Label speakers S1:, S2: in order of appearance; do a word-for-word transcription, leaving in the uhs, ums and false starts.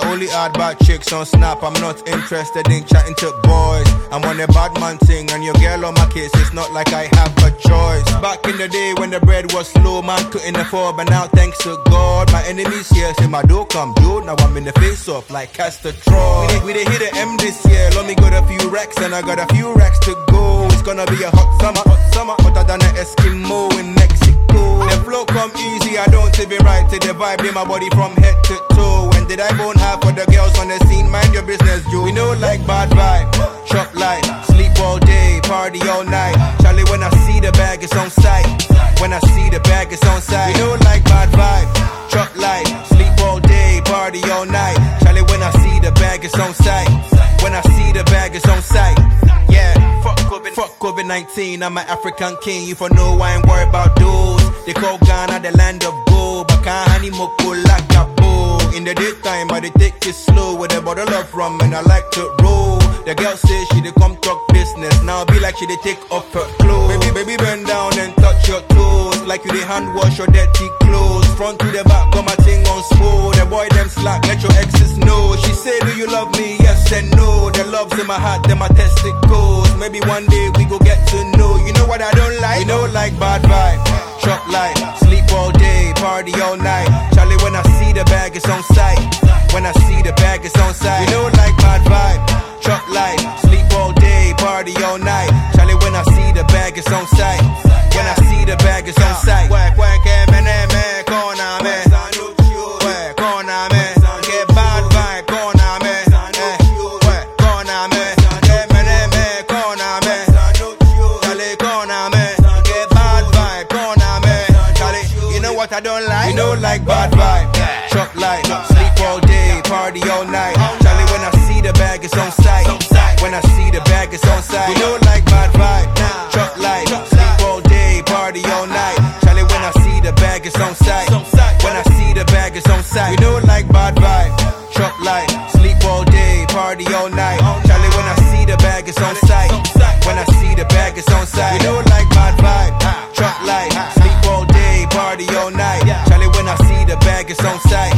S1: only add bad chicks on Snap. I'm not interested in chatting to boys. I'm on a bad man thing, and your girl on my case. It's not like I have a choice. Back in the day when the bread was slow, man couldn't afford, but now thanks to God, my enemies here say my door come due. Now I'm in the face off like Castor Troy. We did, we did hit the M this year. Let me got a few racks, and I got a few racks to go. It's gonna be a hot summer, hot summer, hotter than an Eskimo in Mexico. The flow come easy, I don't even right to the vibe in my body from head to toe. When did I bone half for the girls on the scene? Mind your business, Joe. We know like bad vibe, shop light, sleep all day, party all night. Charlie, when I see the bag, it's on sight. When I see the bag, it's on sight. We know like bad vibe, shop light, sleep all day, party all night. Charlie, when I see the bag, it's on sight. When I see the bag, it's on sight. Yeah, fuck COVID, fuck COVID nineteen. I'm an African king. You for know I ain't worried about those. They call Ghana the land of gold, but can't honey moko like a bow. In the daytime, but they take it slow with a bottle of rum, and I like to roll. The girl says she dey come talk business. Now be like she dey take off her clothes. Baby, baby, bend down and touch your toes, like you dey hand wash your dirty clothes. Front to the back, got my thing on smooth. The boy them slack, let your exes know. She say, do you love me? Yes and no. The love's in my heart, then my testicles. Maybe one day we go get to know. You know what I don't like? You know like bad vibe, shop light, sleep all day, party all night. Charlie, when I see the bag, it's on sight. When I see the bag, it's on sight. You know like bad vibe, shop light, sleep all day, party all night. Charlie, when I see the bag, it's on sight. When I see the bag, it's on sight. Work, work, man, man, corner, man. Work, corner, man. Get bad vibe, corner, man. Work, corner, man. Get man, man, corner, man. Charlie, corner, man. Get bad vibe, corner, man. Charlie, you know what I don't like? You know like bad vibe, shop light, sleep all day, party all night. Charlie, when I see the bag, it's on sight. When I see the bag, it's on sight. You know like bad vibe, shop light, sleep all day, party all night. Charlie, when I see the bag, it's on sight. When I see the bag, it's on sight. You know like bad vibe, shop light, sleep all day, party all night. Charlie, when I see the bag, it's on sight. When I see the bag, it's on sight. You know like bad vibe, shop light, sleep all day, party all night. Charlie, when I see the bag, it's on sight.